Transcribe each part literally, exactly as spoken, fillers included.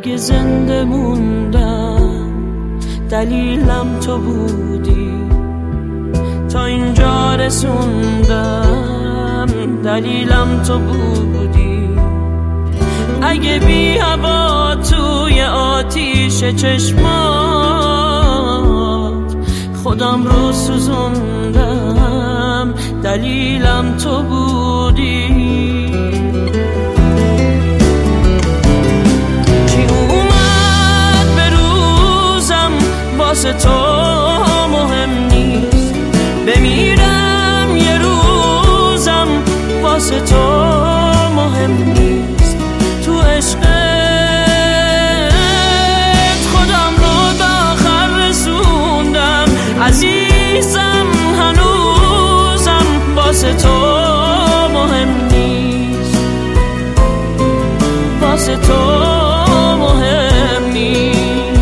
اگه زنده موندم دلیلم تو بودی، تا اینجا رسوندم دلیلم تو بودی. اگه بی هوا توی آتیش چشمات خودم رو سوزوندم دلیلم تو بودی. چی اومد به روزم واسه تو مهم نیست، بمیرم یه روزم واسه تو مهم نیست. تو عشقت خودم رو به آخر رسوندم عزیزم، هنوزم واسه تو مهم نیست، واسه تو مهم نیست.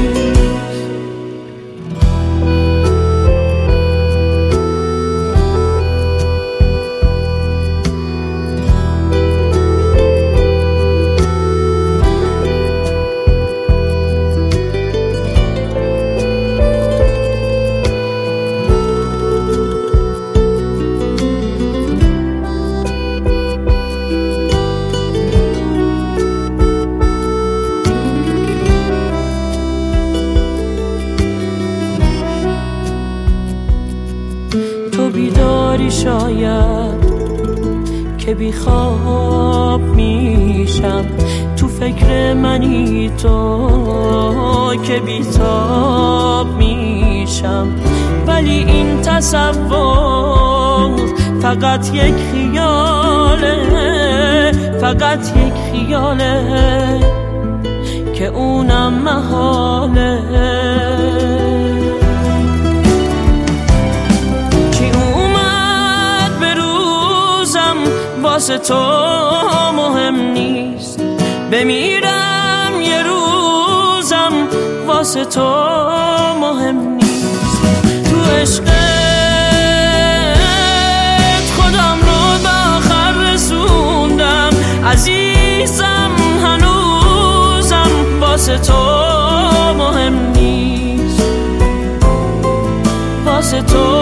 بیداری شاید که بی خواب میشم، تو فکر منی تو که بی تاب میشم. ولی این تصور فقط یک خیاله، فقط یک خیاله که اونم محاله. واسه تو مهم نیست، بمیرم یه روزم واسه تو مهم نیست. تو عشقت خودم رو به آخر رسوندم عزیزم، هنوزم واسه تو مهم نیست، واسه تو